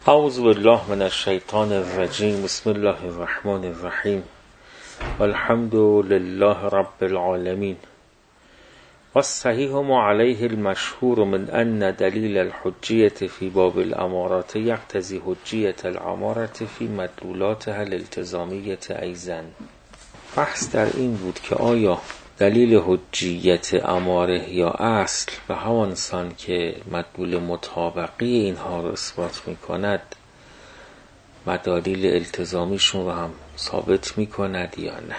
اعوذ بالله من الشیطان الرجیم. بسم الله الرحمن الرحیم. والحمد لله رب العالمین. والصحیح ما علیه المشهور من ان دلیل الحجیة فی باب الامارات یقتضی حجیة الامارات فی مدلولاتها الالتزامیة ایضا. بحث در این بود که آیا دلیل حجیت اماره یا اصل و همانسان که مدلول مطابقی اینها رو اثبات می کند مدالیل التزامیشون رو هم ثابت می کند یا نه.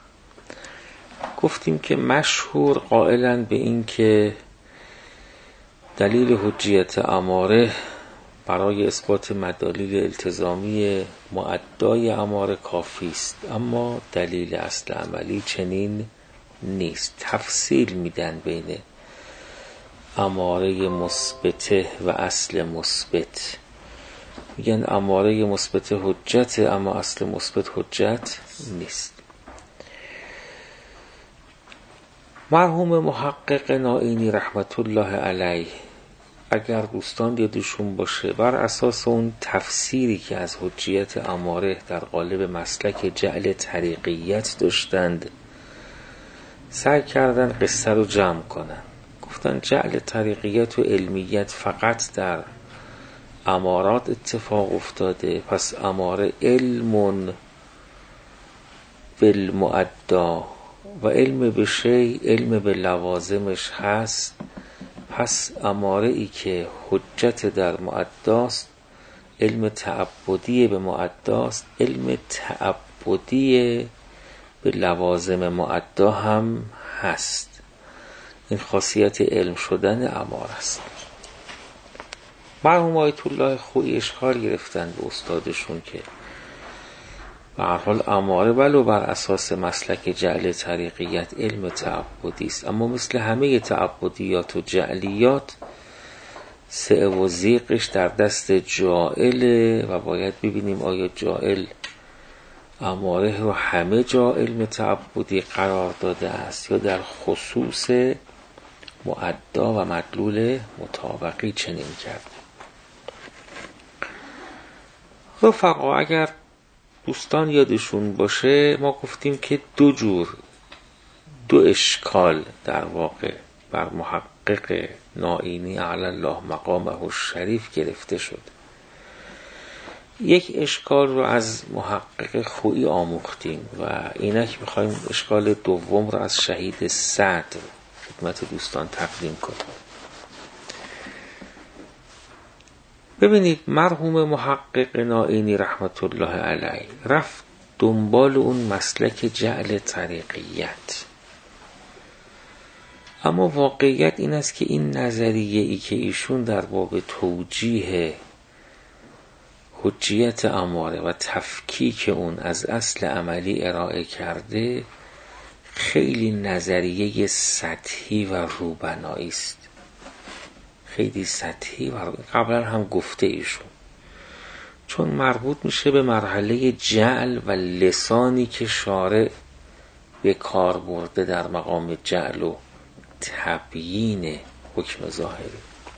گفتیم که مشهور قائلن به این که دلیل حجیت اماره برای اثبات مدالیل التزامی مؤدای اماره کافی است، اما دلیل اصل عملی چنین نیست. تفصیل میدن بین اماره مثبته و اصل مثبت. میگن اماره مثبت حجت اما اصل مثبت حجت نیست. مرحوم محقق نائینی رحمت الله علیه اگر دوستان یادشون باشه بر اساس اون تفسیری که از حجیت اماره در قالب مسلک جعل طریقیت داشتند سعی کردن قصه رو جمع کنن. گفتن جعل طریقیت و علمیت فقط در امارات اتفاق افتاده، پس اماره علم بالمؤدا و علم به شیء علم به لوازمش هست. پس اماره ای که حجت در مؤداست علم تعبدی به مؤداست، علم تعبدی به لوازم مؤدا هم هست. این خاصیت علم شدن اماره است. مرحوم آیت الله خویی اشکال گرفتن به استادشون که به هر حال اماره ولو بر اساس مسلک جعل طریقیت علم تعبدی است، اما مثل همه تعبدیات و جعلیات سعه و ضیقش در دست جاعله و باید ببینیم آیا جاعل اماره رو همه جا علم تعبدی قرار داده است یا در خصوص مؤدا و مدلول مطابقی چنین کرده. رفقا اگر دوستان یادشون باشه ما گفتیم که دو اشکال در واقع بر محقق نائینی اعلی الله مقامه الشریف گرفته شد. یک اشکال رو از محقق خویی آموختیم و اینک میخوایم اشکال دوم رو از شهید سعد خدمت دوستان تقدیم کنیم. ببینید مرحوم محقق نائینی رحمت الله علیه رفت دنبال اون مسلک جعل طریقیت، اما واقعیت این است که این نظریه ای که ایشون در باب توجیه حجیت اماره و تفکیک اون از اصل عملی ارائه کرده خیلی نظریه سطحی و روبنایی است. خیلی سطحی و قبلا هم گفته ایشون، چون مربوط میشه به مرحله جعل و لسانی که شارع به کار برده در مقام جعل و تبیین حکم ظاهری.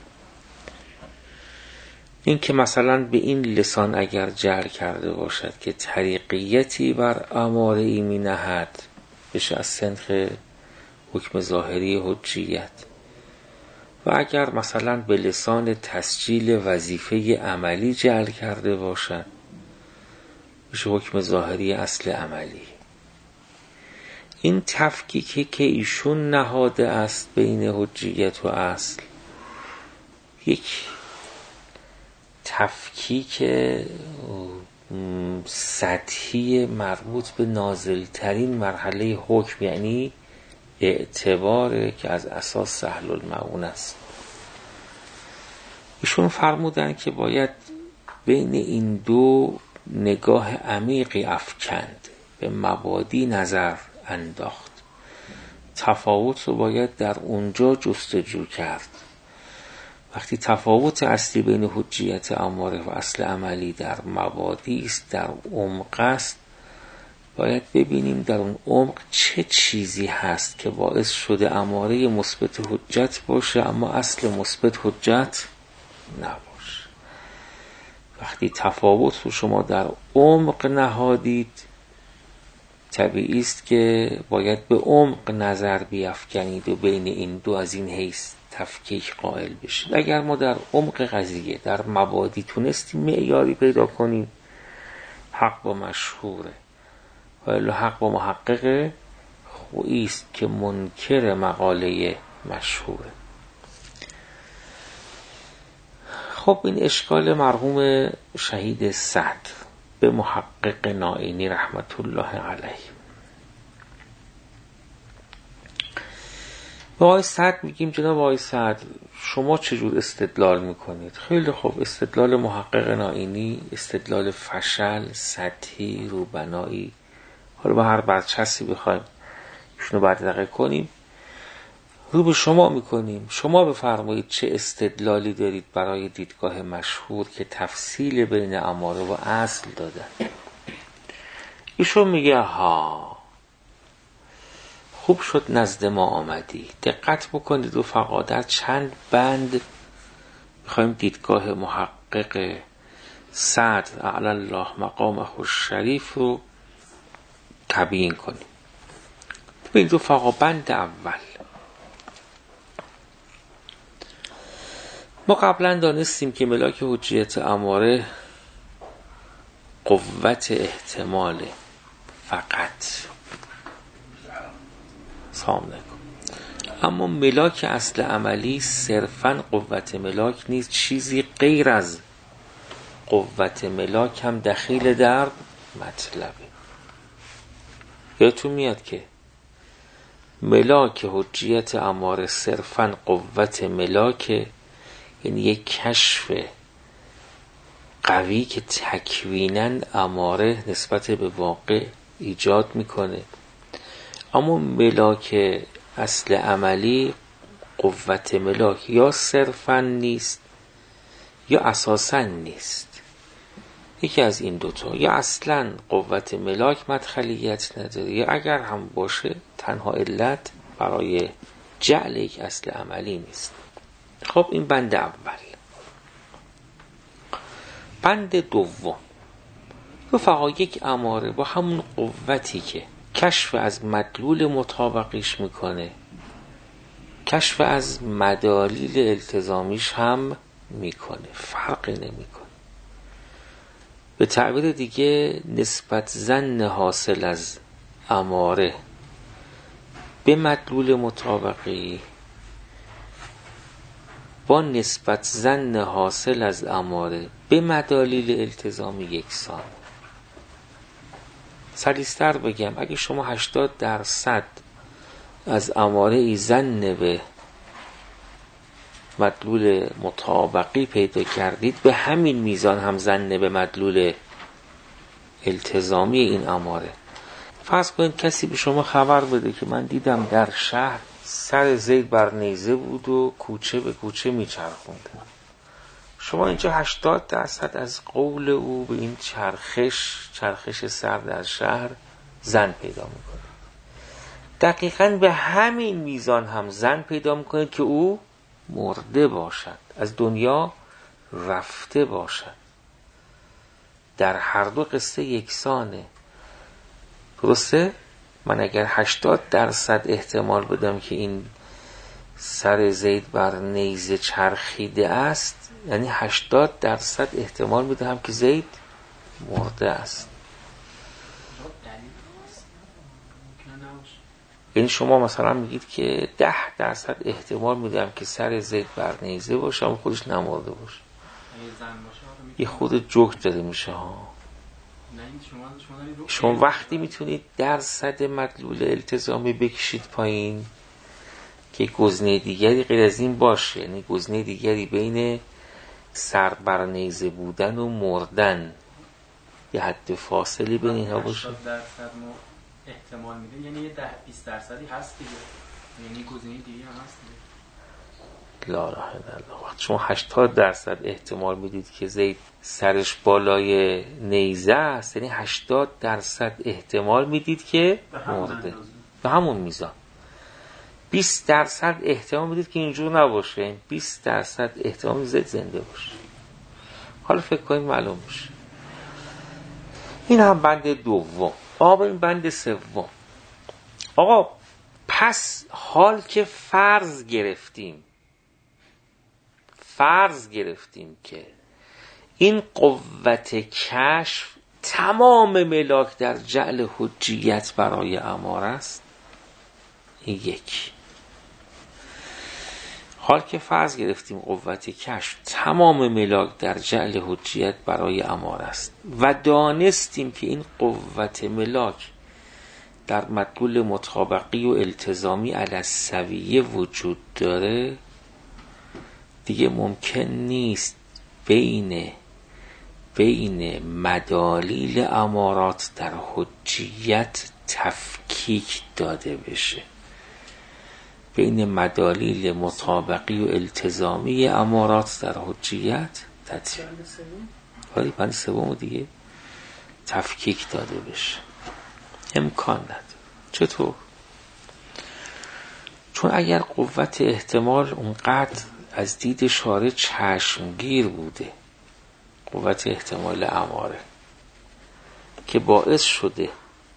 این که مثلا به این لسان اگر جعل کرده باشد که طریقیتی بر اماره ای می نهد بشه از سنخ حکم ظاهری حجیت، و اگر مثلا به لسان تسجیل وظیفه عملی جعل کرده باشد بشه حکم ظاهری اصل عملی. این تفکیکی که ایشون نهاده است بین حجیت و اصل یک تفکیک سطحی مربوط به نازلترین مرحله حکم، یعنی اعتبار که از اساس سهل المعون است. ایشون فرمودن که باید بین این دو نگاه عمیقی افکند، به مبادی نظر انداخت، تفاوت رو باید در اونجا جستجو کرد. وقتی تفاوت اصلی بین حجیت اماره و اصل عملی در مبادی است، در عمق است، باید ببینیم در اون عمق چه چیزی هست که باعث شده اماره مثبت حجت باشه اما اصل مثبت حجت نباشه. وقتی تفاوت رو شما در عمق نهادید، طبیعی است که باید به عمق نظر بیفکنید و بین این دو از این حیث تفکیک قائل بشید. اگر ما در عمق قضیه در مبادی تونستیم معیاری پیدا کنیم، حق با مشهوره، ولی حق با محققه خویی است که منکر مقاله مشهوره. خب این اشکال مرحوم شهید سعد به محقق نائینی رحمت الله علیه. به آقای سعد میگیم جناب آقای سعد شما چجور استدلال میکنید؟ خیلی خوب، استدلال محقق نائینی استدلال فشل، سطحی، روبنایی. حالا با هر برچسبی بخوایم ایشونو بدرقه کنیم، رو به شما میکنیم. شما بفرمایید چه استدلالی دارید برای دیدگاه مشهور که تفصیل بین اماره و اصل دادن. ایشون میگه ها خوب شد نزد ما آمدی. دقت بکنید رفقا، در چند بند میخوایم دیدگاه محقق سعد اعلی الله مقامه الشریف رو تبیین کنیم. ببینید رفقا، بند اول، ما قبلا دانستیم که ملاک حجیت اماره قوت احتمال فقط سامنه کن، اما ملاک اصل عملی صرفاً قوت ملاک نیست، چیزی غیر از قوت ملاک هم دخیل در مطلبه. یادتون میاد که ملاک حجیت اماره صرفاً قوت ملاک، یعنی یک کشف قوی که تکویناً اماره نسبت به واقع ایجاد میکنه. اما ملاک اصل عملی قوت ملاک یا صرفاً نیست یا اساساً نیست، یکی از این دوتا، یا اصلاً قوت ملاک مدخلیت نداره، یا اگر هم باشه تنها علت برای جعل یک اصل عملی نیست. خب این بند اول. بند دوم، رفقا یک اماره با همون قوتی که کشف از مدلول مطابقیش میکنه، کشف از مدالیل التزامیش هم میکنه، فرقی نمیکنه. به تعبیر دیگه نسبت ظن حاصل از اماره به مدلول مطابقی با نسبت ظن حاصل از اماره به مدالیل التزامی یکسان. سلیستر بگم، اگه شما 80% از اماره ای ظن به مدلول مطابقی پیدا کردید، به همین میزان هم ظن به مدلول التزامی این اماره. فرض کنید کسی به شما خبر بده که من دیدم در شهر سر زید بر نیزه بود و کوچه به کوچه میچرخونده. شما اینجا 80% از قول او به این چرخش سر در شهر ظن پیدا میکنید. دقیقاً به همین میزان هم ظن پیدا میکنید که او مرده باشد، از دنیا رفته باشد. در هر دو قصه یکسانه. درسته؟ من اگر 80% احتمال بدم که این سر زید بر نیزه چرخیده است، یعنی 80% احتمال میدهم که زید مرده است. یعنی شما مثلا میگید که 10% احتمال میدم که سر زید بر نیزه باشه اما خودش نمرده باشه. یه خود جوک داره میشه ها. شما وقتی میتونید درصد مدلول التزامی بکشید پایین که گزینه دیگری غیر از این باشه، یعنی گزینه دیگری بین سر بر نیزه بودن و مردن، یه حد فاصلی بین اینها باشه. 80% احتمال میده، یعنی یه 10-20% هست دیگه، یعنی گزینه دیگه هم هست دیگه. لا اله الا الله. وقتی شما 80% احتمال میدید که زید سرش بالای نیزه است، یعنی 80% احتمال میدید که مرده، به همون میزان. 20% احتمال میدید که اینجور نباشه، 20% احتمال زید زنده باشه. حالا فکر کنید معلوم میشه. این هم بند دوم. این بند سوم. آقا پس حال که فرض گرفتیم که این قوت کشف تمام ملاک در جعل حجیت برای اماره است، این یک. حال که فرض گرفتیم قوت کشف تمام ملاک در جعل حجیت برای اماره است و دانستیم که این قوت ملاک در مدلول مطابقی و التزامی علی السویه وجود داره، دیگه ممکن نیست بین مدالیل امارات در حجیت تفکیک داده بشه. بین مدالیل مطابقی و التزامی امارات در حجیت بند سوم دیگه تفکیک داده بشه، امکان نداره. چطور؟ چون اگر قوت احتمال اونقدر از دید شارع چشمگیر بوده، قوت احتمال اماره که باعث شده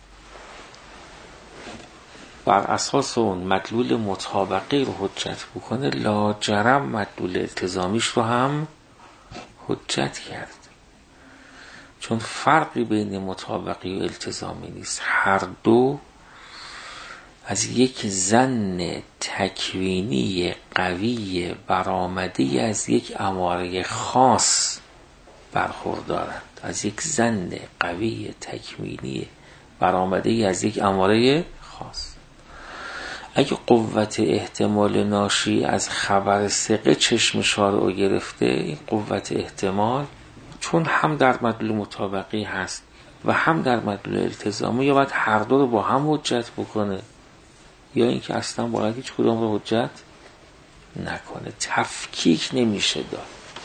بر اساس اون مدلول مطابقی رو حجت بکنه، لاجرم مدلول التزامیش رو هم حجت کرد. چون فرقی بین مطابقی و التزامی نیست، هر دو از یک ظن تکوینی قوی برآمده از یک اماره خاص برخوردارند، از یک ظن قوی تکوینی برآمده از یک اماره خاص. اگه قوت احتمال ناشی از خبر ثقه چشم شارع گرفته، این قوت احتمال چون هم در مدلول مطابقی هست و هم در مدلول التزامی، یا باید هر دو رو با هم حجت بکنه یا اینکه اصلا باید هیچ کدام رو حجت نکنه. تفکیک نمیشه داد.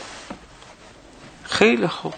خیلی خوب.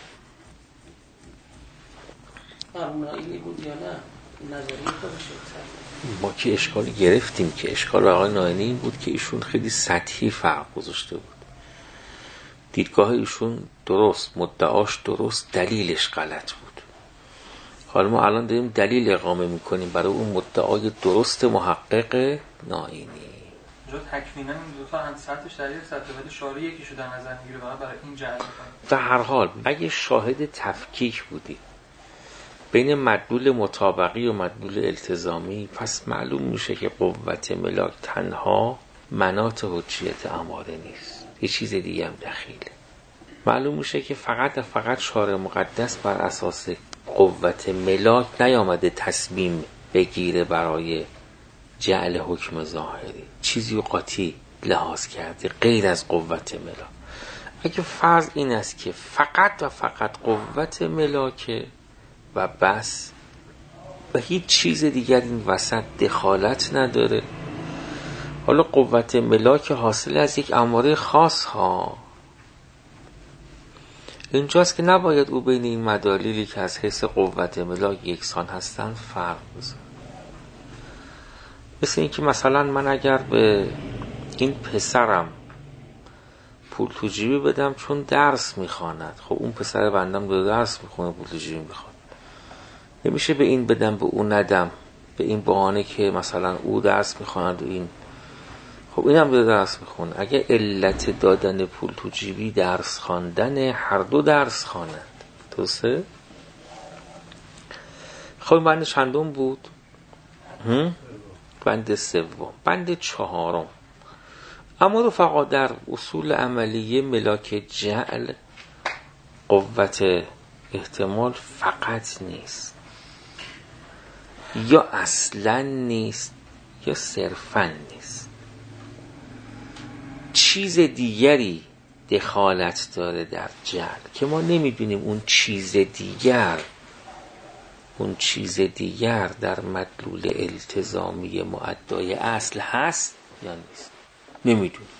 فرمونایی بود یا نه؟ نظری ما که اشکالی گرفتیم که اشکال آقای ناینی این بود که ایشون خیلی سطحی فرق گذاشته بود. دیدگاه ایشون درست، مدعاش درست، دلیلش غلط بود. حالا ما الان داریم دلیل اقامه میکنیم برای اون مدعای درست محقق ناینی. جو تکوینا این دو تا سطحش در یک سطح ولی شارع یکیشو در نظر میگیره برای این جعل میکنه. در هر حال اگه شاهد تفکیک بودی بین مدلول مطابقی و مدلول التزامی، پس معلوم میشه که قوت ملاک تنها مناط حجیت اماره نیست، یه چیز دیگه هم دخیله. معلوم میشه که فقط شارع مقدس بر اساس قوت ملاک نیامده تصمیم بگیره برای جعل حکم ظاهری، چیزی رو قاطی لحاظ کرده غیر از قوت ملاک. اگه فرض این است که فقط و فقط قوت ملاکه و بس و هیچ چیز دیگر این وسط دخالت نداره، حالا قوت ملاک حاصل از یک اماره خاص ها، اینجاست که نباید او بین این مدالیلی که از حیث قوت ملاک یکسان هستن فرق بذاره. مثل این که مثلا من اگر به این پسرم پول تو جیبی بدم چون درس میخواند، خب اون پسر بندم دو درس میخونه پول تو جیبی میخواد، نمیشه به این بدم به اون ندم به این بهانه که مثلا او درس میخواند و این خب اینم دو درس میخونه. اگه علت دادن پول تو جیبی درس خواندن، هر دو درس خوانند. درسته؟ خب بند چندم بود؟ بند سوم. بند چهارم، اما رفقا در اصول عملیه ملاک جعل قوت احتمال فقط نیست، یا اصلا نیست یا صرفا نیست، چیز دیگری دخالت داره در جعل که ما نمیدونیم اون چیز دیگر در مدلول التزامی معدای اصل هست یا نیست، نمیدونیم.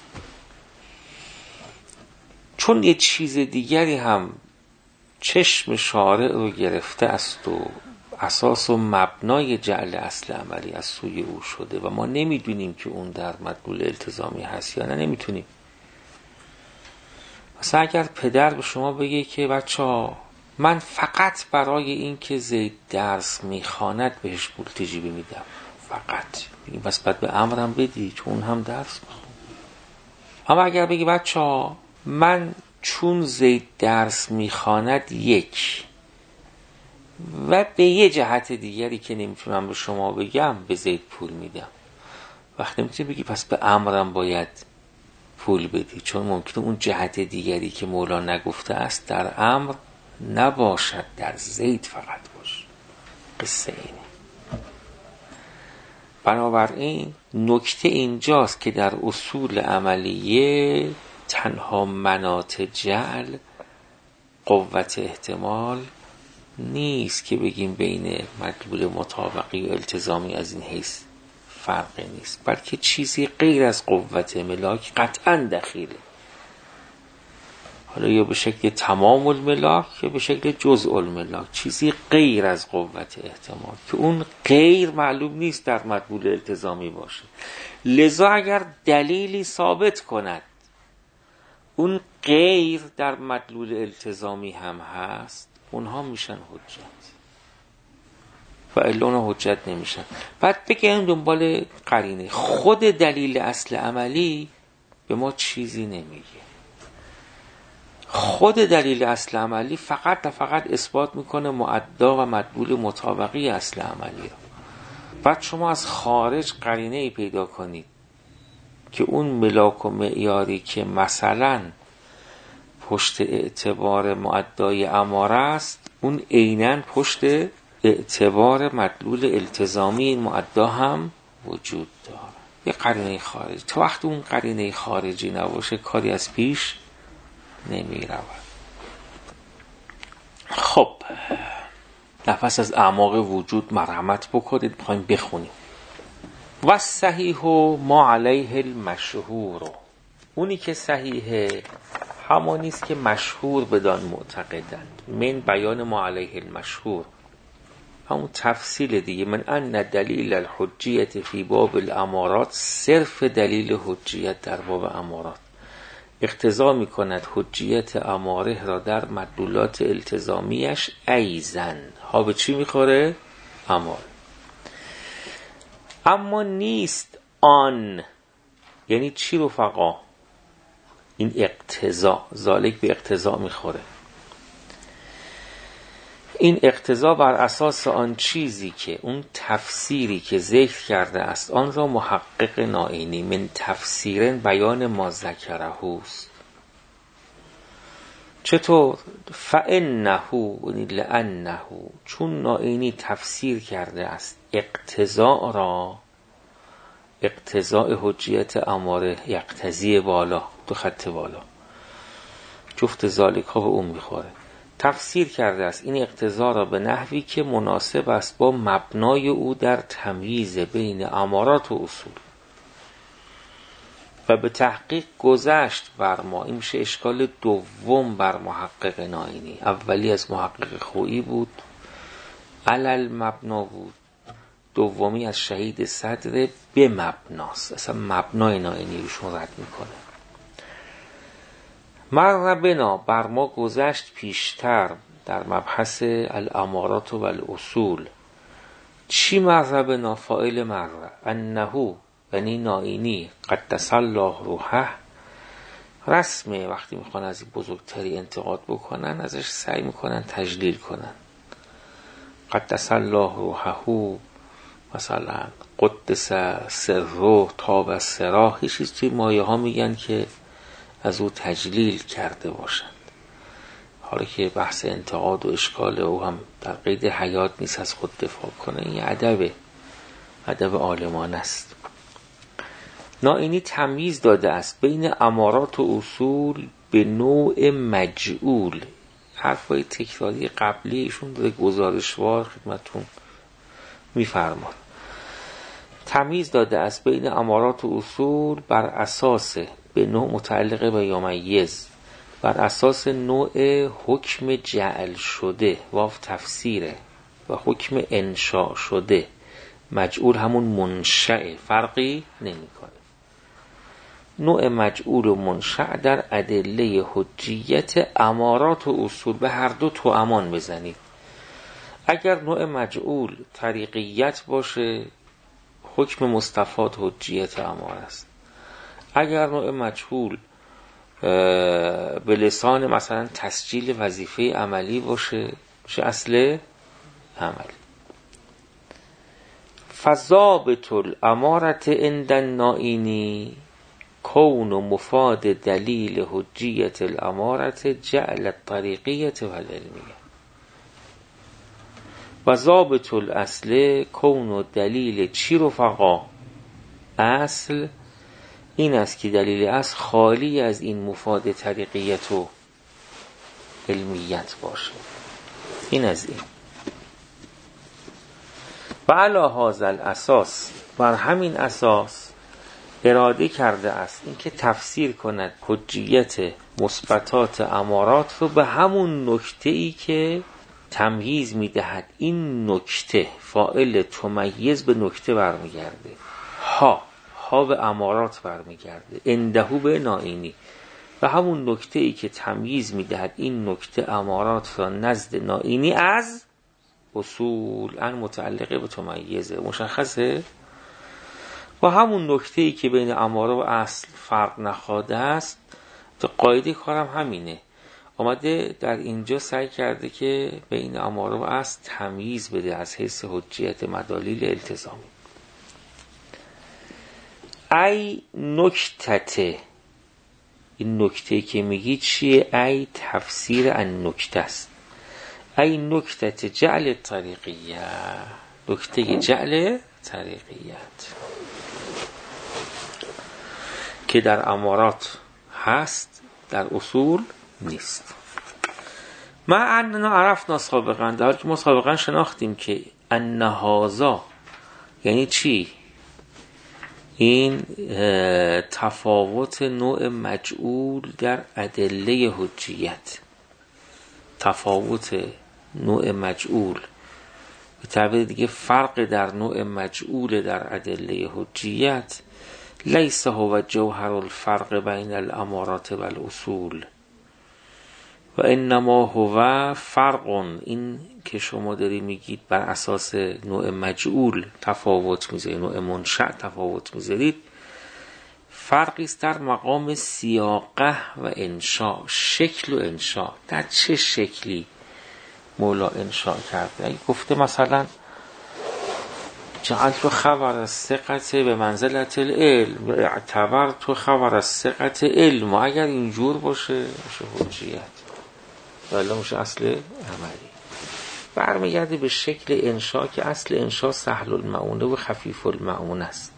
چون یه چیز دیگری هم چشم شارع رو گرفته است و اساس و مبنای جعل اصل عملی از سوی او شده و ما نمیدونیم که اون در مدلول التزامی هست یا نه، نمیتونیم. مثلا اگر پدر به شما بگه که بچه‌ها من فقط برای این که زید درس میخواند بهش پول تجیبی میدم، فقط بگیم بس بعد به امرم بدی چون اون هم درس میخونه. اما اگر بگی بچه‌ها من چون زید درس میخواند یک و به یه جهت دیگری که نمیتونم به شما بگم به زید پول میدم، وقتی نمیتونی بگی پس به امرم باید پول بدی، چون ممکنه اون جهت دیگری که مولا نگفته است در امر نباشد، در زید فقط باشه. قصه اینه. بنابراین نکته اینجاست که در اصول عملیه تنها مناط جعل قوت احتمال نیست که بگیم بین مطلوب مطابقی و التزامی از این حیث فرقی نیست، بلکه چیزی غیر از قوت ملاک قطعا دخیله، حالا یا به شکل تمام الملاک یا به شکل جزء الملاک، چیزی غیر از قوت احتمال که اون غیر معلوم نیست در مطلوب التزامی باشه. لذا اگر دلیلی ثابت کند اون غیر در مطلوب التزامی هم هست، اونها میشن حجت و الا حجت نمیشن. بعد بگیم دنبال قرینه. خود دلیل اصل عملی به ما چیزی نمیگه. خود دلیل اصل عملی فقط و فقط اثبات میکنه معدا و مدلول مطابقی اصل عملی رو. بعد شما از خارج قرینه ای پیدا کنید که اون ملاک و معیاری که مثلا پشت اعتبار معدای اماره است، اون عیناً پشت اعتبار مدلول التزامی این معدا هم وجود داره. یه قرینه خارجی. تا وقت اون قرینه خارجی نباشه کاری از پیش نمی رود. خب نفس از اعماق وجود مرحمت بکنید، میخوایم بخونیم. و صحیح ما علیه المشهور، اونی که صحیحه همونیست که مشهور بدان معتقدند. من بیان ما علیه المشهور، همون تفصیل دیگه. من ان دلیل الحجیت فی باب الامارات، صرف دلیل حجیت در باب امارات اقتضا می کند حجیت اماره را در مدلولات التزامیش ایزن. ها به چی میخوره؟ اماره. اما نیست آن، یعنی چی رفقا؟ این اقتضا، ذالک به اقتضا میخوره. این اقتضا بر اساس آن چیزی که اون تفسیری که ذکر کرده است آن را محقق نائینی من تفسیرن بیان ما ذکره است. چطور؟ فانه لانه، چون نائینی تفسیر کرده است اقتضا را، اقتضاء حجیت اماره یقتضی بالا، دو خط بالا، جفت ذالک ها به اون میخوره. تفسیر کرده است این اقتضا را به نحوی که مناسب است با مبنای او در تمییز بین امارات و اصول و به تحقیق گذشت بر ما. این میشه اشکال دوم بر محقق نائینی. اولی از محقق خویی بود، علل مبنا بود. دومی از شهید صدر به مبناست، اصلا مبنای نائینی روشون رد میکنه. مر بنا، بر ما گذشت پیشتر در مبحث الامارات و الاصول. چی مر بنا؟ فاعل مر، انه یعنی نائینی قدس الله روحه، رسمه وقتی میخوان از این بزرگتری انتقاد بکنن ازش سعی میکنن تجلیل کنن. قدس الله روحه، مثلا قدس سره تاب سراح، یه چیز توی مایه ها میگن که از او تجلیل کرده باشند. حالا که بحث انتقاد و اشکال او هم در قید حیات نیست از خود دفاع کنه، این ادب عالمان است. نائینی تمییز داده است بین امارات و اصول به نوع مجعول. حرفای تکراری قبلی ایشون داره گزارشوار خدمتون میفرماد. تمییز داده است بین امارات و اصول بر اساس، به نوع متعلق به یومیز، بر اساس نوع حکم جعل شده، واو تفسیره، و حکم انشاء شده. مجعول همون منشأ، فرقی نمی کنه. نوع مجعول و منشأ در ادله حجیت امارات و اصول. به هر دو تو امان بزنید. اگر نوع مجعول طریقیت باشه حکم مستفاد حجیت اماره است. اگر نوع مجهول به لسان مثلا تسجیل وظیفه عملی باشه میشه اصل عملی. فضابط الامارت عند النائینی کون و مفاد دلیل حجیت الامارت جعل الطریقیت و العلمیه. و ضابط الاصل کون و دلیل چی رفقا؟ اصل این است که دلیل اصل خالی از این مفاد طریقیت و علمیت باشه. این از این. و علی هذا الاساس، بر همین اساس اراده کرده است این که تفسیر کند حجیت مثبتات امارات رو به همون نکته‌ای که تمییز میدهد. این نکته فاعل تمیز به نکته برمیگرده، ها به امارات برمیگرده، اندهو به نائینی. و همون نکته‌ای که تمییز میدهد این نکته امارات را نزد نائینی از اصول ان متعلقه به تمیزه، مشخصه. و همون نکته‌ای که بین اماره و اصل فرق نخواده است، تو قاعده کارم همینه. آمده در اینجا سعی کرده که بین اماره و اصل تمییز بده از حیث حجیت مدالیل التزامی. ای نکته، این نکته که میگی چیه؟ ای تفسیر ان نکته است. ای نکته جعل طریقیه، نکته جعل طریقیت که در امارات هست در اصول نیست. ما اننا عرفنا سابقا، در حالی که ما سابقا شناختیم که ان هذا یعنی چی؟ این تفاوت نوع مجعول در ادله حجیت. تفاوت نوع مجعول به تعبیر دیگه فرق در نوع مجعول در ادله حجیت لیس هو جوهر الفرق بین الامارات و الاصول و انما هو فرق. این که شما داری میگید بر اساس نوع مجعول تفاوت میذارید، نوع منشأ تفاوت میذارید، فرقی است در مقام سیاقه و انشاء، شکل و انشاء. در چه شکلی مولا انشاء کرده؟ اگه گفته مثلا جعلت خبر الثقة به منزلت العلم، اعتبرت خبر الثقة علم، اگر اینجور باشه میشه حجیت، ولی میشه اصل عملی. برمیگرده به شکل انشاء که اصل انشاء سهل المعونه و خفیف المعونه است.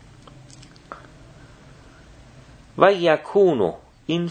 و یکونو این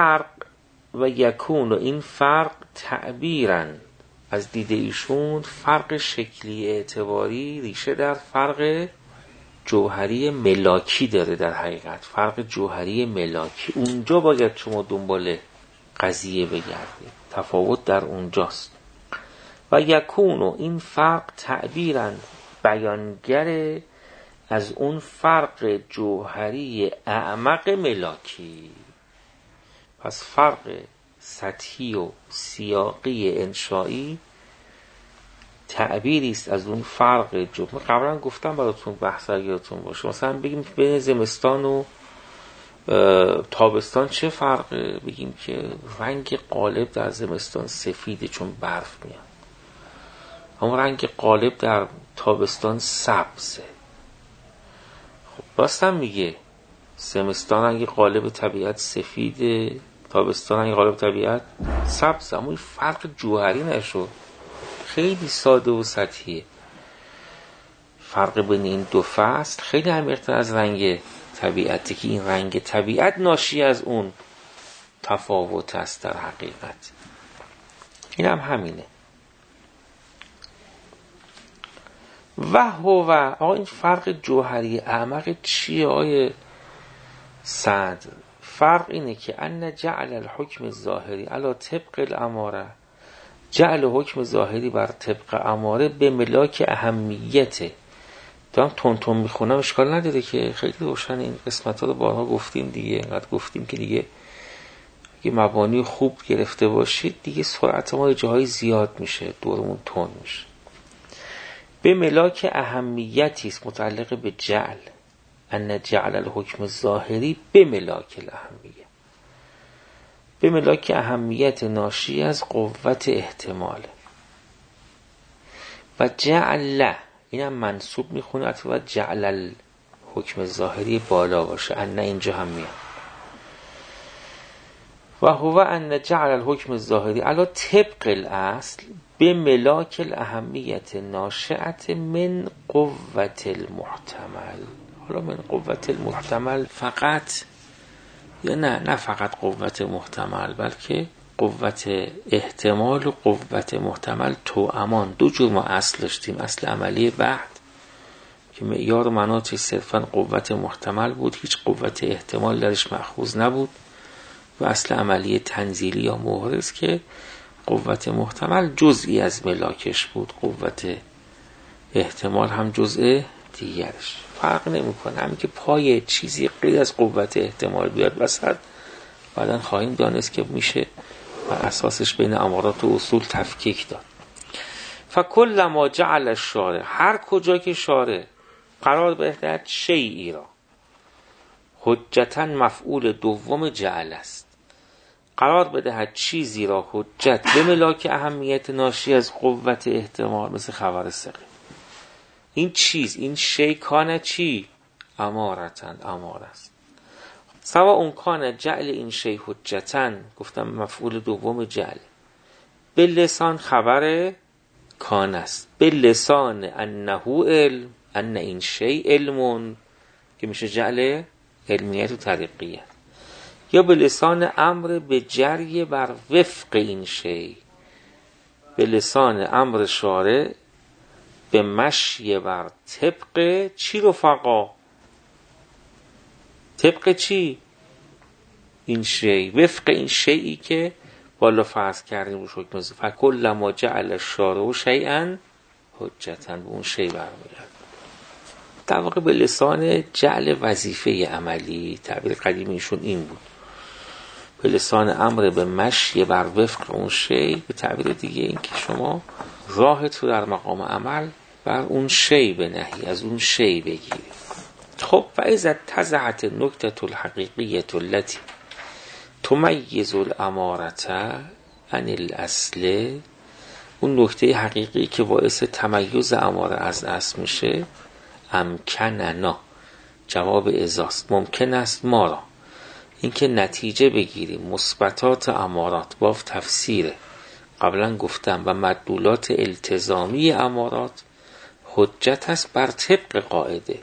فرق تعبیراً از دید ایشون فرق شکلی اعتباری ریشه در فرق جوهری ملاکی داره. در حقیقت فرق جوهری ملاکی اونجا باید شما دنبال قضیه بگردید، تفاوت در اونجاست. و یکونو این فرق تعبیراً بیانگر از اون فرق جوهری اعمق ملاکی. پس فرق سطحی و سیاقی انشایی تعبیری است از اون فرق جوهری. قبلا گفتم براتون بحث یادتون باشه، مثلا بگیم بین زمستان و تابستان چه فرقه؟ بگیم که رنگ غالب در زمستان سفیده چون برف میاد، اما رنگ غالب در تابستان سبزه. خب راستم میگه زمستان رنگ غالب طبیعت سفیده، تابستان رنگ غالب طبیعت سبز، اما این فرق جوهری نشد، خیلی ساده و سطحیه. فرق بین این دو فصل خیلی عمیق‌تر از رنگ طبیعتی که این رنگ طبیعت ناشی از اون تفاوت است در حقیقت. این هم همینه. و هو این فرق جوهری اعمق چیه آیه سعد؟ فرق اینه که ان جعل الحکم الظاهری علی طبق الاماره، جعل حکم ظاهری بر طبق اماره به ملاک اهمیته دارم تون میخونم اشکال نداره که خیلی روشن این قسمت ها رو بارها گفتیم دیگه، اینقدر گفتیم که دیگه اگه مبانی خوب گرفته باشید دیگه سرعت ما جاهای زیاد میشه، دورمون تون میشه. به ملاک اهمیتی است متعلق به جعل، ان جعل الحکم الظاهری به ملاک الاهمیه، به ملاک اهمیت ناشی از قوت احتمال. و جعل اینم منصوب میخونه، اتفاقا جعل الحکم الظاهری بالا باشه، ان اینجا هم میاد. و هو ان جعل الحکم الظاهری علی طبق الاصل به ملاک الاهمیت ناشئت من قوت المحتمل. حالا من قوت المحتمل فقط، یا نه فقط قوت محتمل، بلکه قوت احتمال و قوت محتمل توامان. دو جور ما اصل داشتیم، اصل عملی بعد که معیار مناطش صرفا قوت محتمل بود، هیچ قوت احتمال درش مأخوذ نبود، و اصل عملی تنزیلی یا محرز که قوت محتمل جزئی از ملاکش بود، قوت احتمال هم جزء دیگرش. فرق نمیکنه، همین که پای چیزی غیر از قوت احتمال بیاد وسط، بعدن خواهیم دانست که میشه و اساسش بین امارات و اصول تفکیک داد. فکل ما جعل الشارع، هر کجا که شارع قرار بهدهد شیئی را حجتا مفعول دوم جعل است، قرار بدهد چیزی را حجت به ملاک اهمیت ناشی از قوت احتمال، مثل خبر ثقه. این چیز، این شی کانه چی؟ امارتن، امار است. سوا اون کانه جعل این شی حجتن، گفتم مفعول دوم جعل، به لسان خبر کان است، به لسان انه علم، ان این شی علمون که میشه جعل علمیت و طریقیت، یا به لسان امر به جری بر وفق این شی، به لسان امر شارع به مشی بر طبق چی رفقا؟ طبق چی؟ این شی، وفق این شیئی که بالا فرض کردیم روش حکم. فکل ما جعل الشارع شیئا حجتاً، به اون شی برمیگرد. در واقع به لسان جعل وظیفه عملی، تعبیر قدیمیشون این بود، به لسان امر به مشی بر وفق اون شی، به تعبیر دیگه این که شما راحت رو در مقام عمل بر اون شی بنهی، از اون شی بگیری. خب فاذا تزعت نکته الحقیقیه التي تمیز الامارة عن الاصل، اون نکته حقیقی که باعث تمیز اماره از اصل میشه، امکننا، جواب ازاست، ممکن است ما را اینکه نتیجه بگیریم مثبتات امارات، باف تفسیره قبلا گفتم، و مدلولات التزامی امارات حجت است بر طبق قاعده.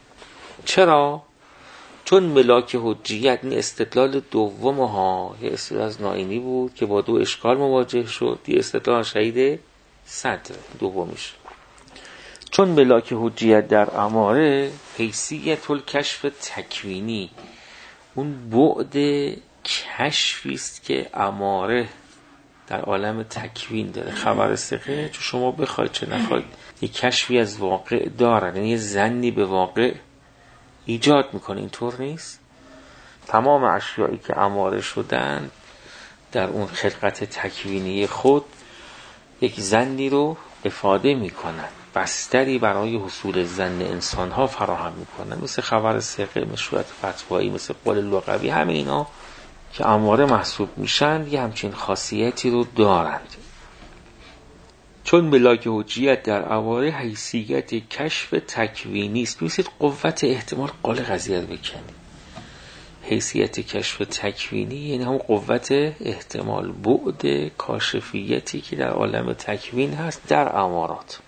چرا؟ چون ملاک حجیت، این استدلال دوم ها، یه استدلال از نائینی بود که با دو اشکال مواجه شد، یه استدلال شهید صدر دومیش. چون ملاک حجیت در اماره حیثیت الکشف تکوینی، اون بعد کشفی است که اماره در عالم تکوین داره. خبر ثقه چون شما بخواید چه نخواید یک کشفی از واقع دارن، یعنی یه ظنی به واقع ایجاد میکنه، اینطور نیست؟ تمام اشیایی که اماره شدن در اون خلقت تکوینی خود یک ظنی رو افاده میکنن، بستری برای حصول ظن انسان ها فراهم میکنن، مثل خبر ثقه، مثل شروط فتوایی، مثل قول لغوی، همه اینا که اماره محسوب میشن یه همچین خاصیتی رو دارند. چون ملاک حجیت در اماره حیثیت کشف تکوینی است، میسید قوت احتمال قال قضیه رو بکنید. حیثیت کشف تکوینی یعنی هم قوت احتمال، بعد کاشفیتی که در عالم تکوین هست در امارات.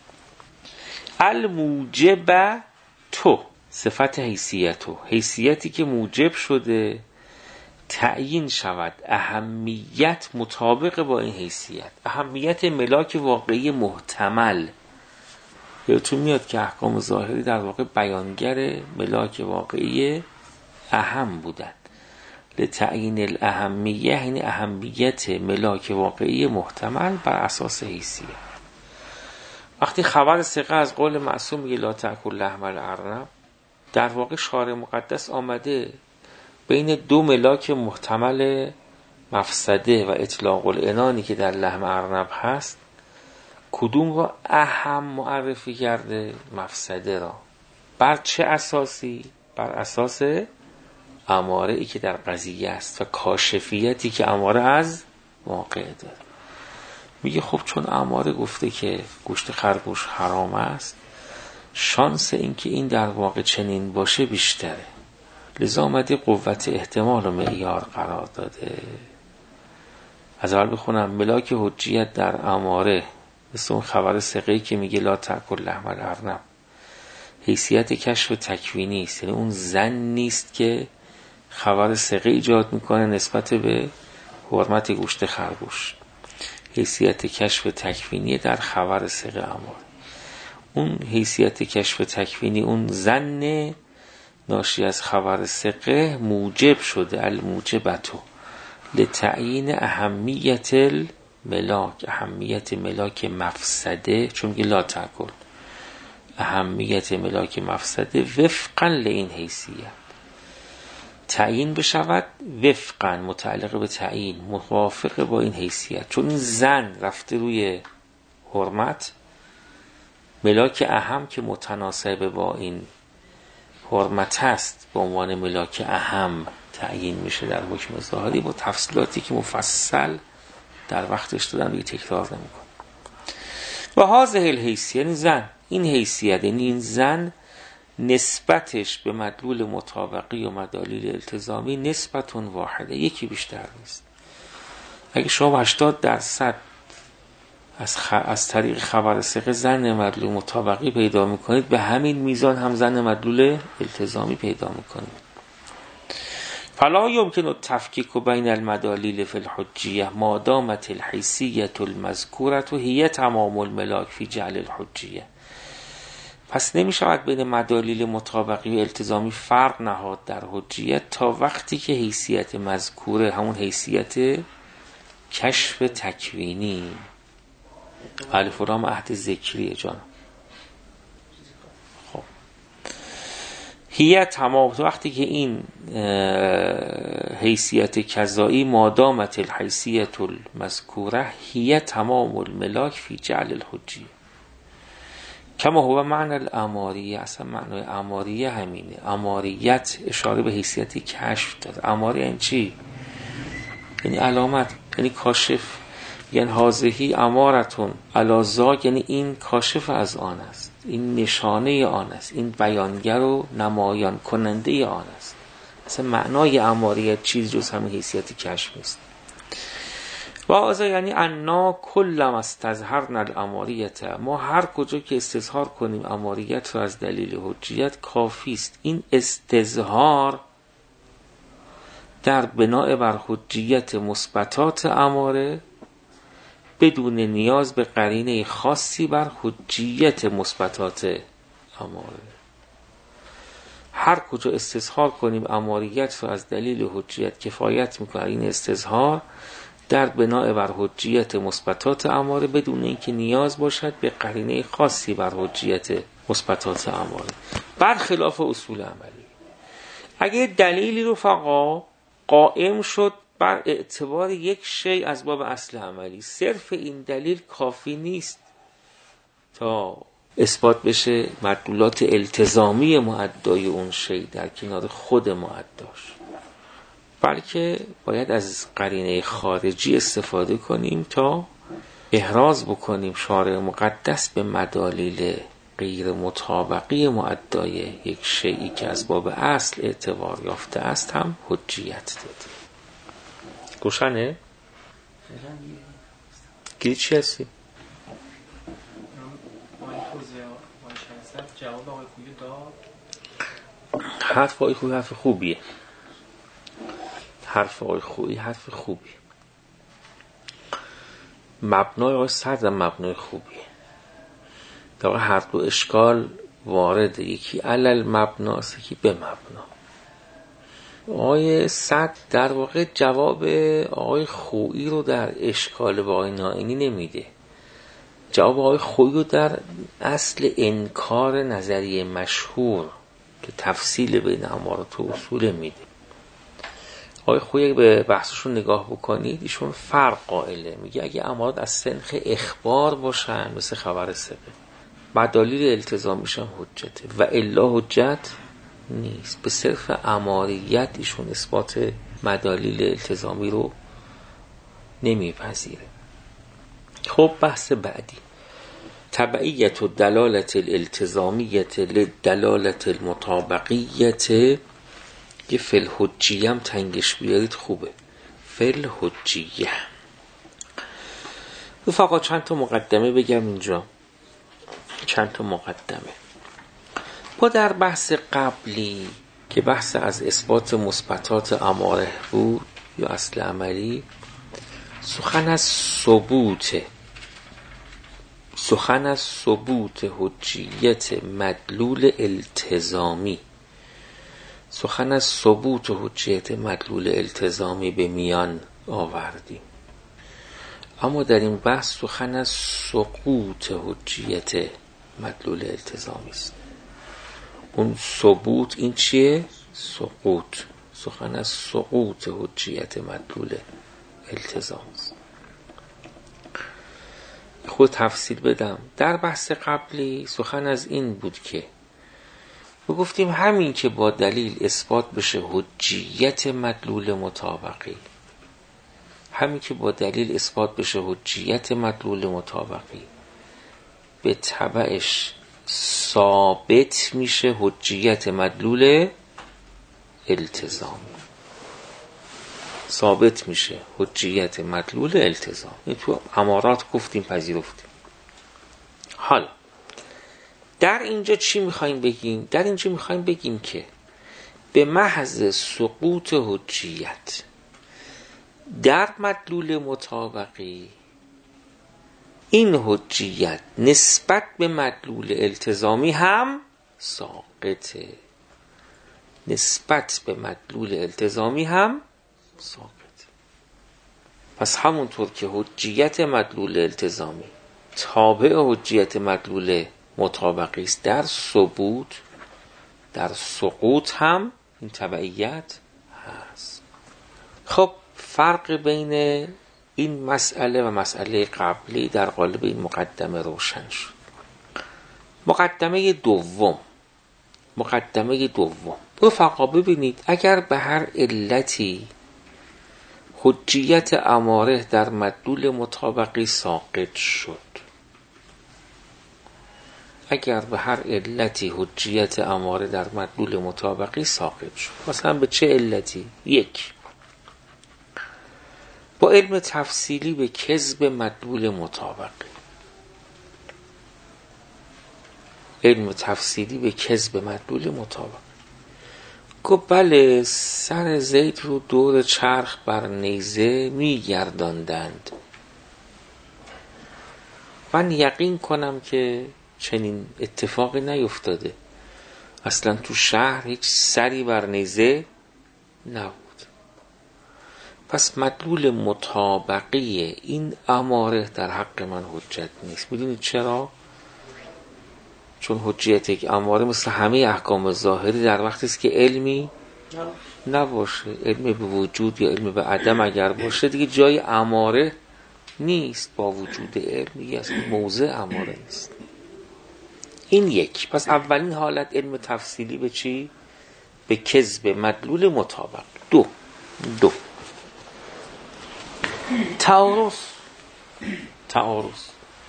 الموجب تو، صفت حیثیتو، حیثیتی که موجب شده تعیین شود اهمیت مطابق با این حیثیت، اهمیت ملاک واقعی محتمل. یادتون میاد که احکام ظاهری در واقع بیانگر ملاک واقعی اهم بودن. لتعیین الاهمیه یعنی اهمیت ملاک واقعی محتمل بر اساس حیثیت. وقتی خبر ثقه از قول معصوم میگه لا تأکل لحم الارنب، در واقع شارع مقدس آمده بین دو ملاک محتمل مفسده و اطلاق العنانی که در لحم ارنب هست کدوم را اهم معرفی کرده؟ مفسده را. بر چه اساسی؟ بر اساس اماره ای که در قضیه است و کاشفیتی که اماره از واقع داره. میگه خب چون اماره گفته که گوشت خرگوش حرام است، شانس این که این در واقع چنین باشه بیشتره، لذا آمده قوت احتمال و معیار قرار داده. از اول بخونم: ملاک حجیت در اماره مثل اون خبر ثقه‌ای که میگه لا تأکل لحم الارنب، حیثیت کشف تکوینی است، یعنی اون زن نیست که خبر ثقه ایجاد میکنه نسبت به حرمت گوشت خرگوش. حیثیت کشف تکوینی در خبر ثقه اماره. اون حیثیت کشف تکوینی، اون زن ناشی از خبر ثقه موجب شده، الموجبتو لتعیین اهمیت الملاک، اهمیت ملاک مفسده، چون که لا تأکل، اهمیت ملاک مفسده وفقا لین حیثیت تعیین بشود، وفقا متعلق به تعیین موافق با این حیثیت. چون این زن رفته روی حرمت، ملاک اهم که متناسب با این حرمت هست به عنوان ملاک اهم تعیین میشه در حکم ظاهری با تفصیلاتی که مفصل در وقتش دادن دیگه تکرار نمیکنه. و هذه الحیثیت، یعنی زن، این حیثیت، یعنی این زن نسبتش به مدلول مطابقی و مدالیل التزامی نسبتون واحده، یکی بیشتر نیست. اگه شما 80% از طریق خبر ثقه زن مدلول مطابقی پیدا میکنید، به همین میزان هم زن مدلول التزامی پیدا میکنید. فلا یمکن التفکیک بین المدالیل فی الحجیه ما دامت الحیثیة المذکورة هی تمام الملاک فی جعل الحجیه. پس نمی شود بین مدالیل مطابقی و التزامی فرق نهاد در حجیت تا وقتی که حیثیت مذکوره، همون حیثیت کشف تکوینی، الف و لام عهد ذکریه جان، خب هی تمام، وقتی که این حیثیت کذایی مادامت الحیثیت المذکوره هی تمام الملاک فی جعل الحجیه کما هو معنی الاماریه. اصلا معنی اماریه همینه. اماریت اشاره به حیثیت کشف داره. اماریه این چی؟ یعنی علامت، یعنی کاشف. یعنی حاضهی امارتون علازاک، یعنی این کاشف از آن است، این نشانه آن است، این بیانگر و نمایان کننده آن است. اصلا معنای اماریت چیز جز همین حیثیت کشف نیست. و آزا یعنی انا کلم استظهرنا الاماریت، ما هر کجا که استظهار کنیم اماریت رو از دلیل حجیت کافی است. این استظهار در بناء بر حجیت مثبتات اماره بدون نیاز به قرینه خاصی بر حجیت مثبتات اماره. هر کجا استظهار کنیم اماریت رو از دلیل حجیت کفایت میکنه این استظهار در بناء بر حجیت مثبتات اماره بدون اینکه نیاز باشد به قرینه خاصی بر حجیت مثبتات اماره، برخلاف اصول عملی. اگه دلیلی رو فقط قائم شد بر اعتبار یک شیء از باب اصل عملی، صرف این دلیل کافی نیست تا اثبات بشه مدلولات التزامی مؤدای اون شیء در کنار خود مؤداش، بلکه باید از قرینه خارجی استفاده کنیم تا احراز بکنیم شارع مقدس به مدالیل غیر مطابقی مؤدای یک شیئی که از باب اصل اعتبار یافته است هم حجیت داده. گوشنه؟ گیری چی هستی؟ جواب آقای خویی داد. حرف آقای خویی حرف خوبیه. حرف آقای خویی حرف خوبیه. مبنای آقای صدر مبنای خوبیه. در هر دو اشکال وارده، یکی علل مبناست یکی به مبنا. آقای صدر در واقع جواب آقای خویی رو در اشکال با آقای نائینی نمیده، جواب آقای خویی در اصل انکار نظریه مشهور که تفصیل بین امارات و اصول میده. آقای خویی به بحثشون نگاه بکنید، ایشون فرق قائله. میگه اگه امارات از سنخ اخبار باشن مثل خبر ثقه، مدالیل التزامیشون حجته، و الا حجت نیست. به صرف اماریت ایشون اثبات مدالیل التزامی رو نمیپذیره. خب بحث بعدی، تبعیت و دلالت الالتزامیت لدلالت المطابقیت. یه فلحجیه هم تنگش بیارید خوبه، فلحجیه. رفقا چند تا مقدمه بگم اینجا، چند تا مقدمه. با در بحث قبلی که بحث از اثبات مثبتات اماره بود یا اصل عملی، سخن از ثبوت حجیت مدلول التزامی، سخن از ثبوت حجیت مدلول التزامی به میان آوردیم. اما در این بحث سخن از سقوط حجیت مدلول التزامی است. اون ثبوت این چیه؟ سقوط. سخن از سقوط حجیت مدلول التزامی است. خود تفصیل بدم. در بحث قبلی سخن از این بود که گفتیم همین که با دلیل اثبات بشه حجیت مدلول مطابقی، همین که با دلیل اثبات بشه حجیت مدلول مطابقی، به تبعش ثابت میشه حجیت مدلول التزامی. ثابت میشه حجیت مدلول التزام. این تو امارات گفتیم، پذیرفتیم. حالا در اینجا چی میخوایم بگیم؟ در اینجا میخوایم بگیم که به محض سقوط حجیت در مدلول مطابقی، این حجیت نسبت به مدلول التزامی هم ساقطه. نسبت به مدلول التزامی هم ساقط. پس همونطور که حجیت مدلول التزامی تابع حجیت مدلول مطابقی است در ثبوت، در سقوط هم این تبعیت هست. خب فرق بین این مسئله و مسئله قبلی در قالب این مقدمه روشن شد. مقدمه دوم. رفقا ببینید، اگر به هر علتی حجیت اماره در مدلول مطابقی ساقط شد، اگر به هر علتی حجیت اماره در مدلول مطابقی ساقط شد، مثلا به چه علتی؟ یک، با علم تفصیلی به کذب مدلول مطابقی. علم تفصیلی به کذب مدلول مطابقی. گفت بله، سر زید رو دور چرخ بر نیزه میگرداندند. من یقین کنم که چنین اتفاقی نیفتاده. اصلا تو شهر هیچ سری بر نیزه نبود. پس مدلول مطابقی این اماره در حق من حجت نیست. میدونید چرا؟ چون حجیت یک اماره مثل همه احکام ظاهری در وقتی است که علمی نباشه. علم به وجود یا علم به عدم اگر باشه دیگه جای اماره نیست. با وجود علمی از موضع اماره نیست. این یک. پس اولین حالت علم تفصیلی به چی؟ به کذب مدلول مطابق. دو تعارض.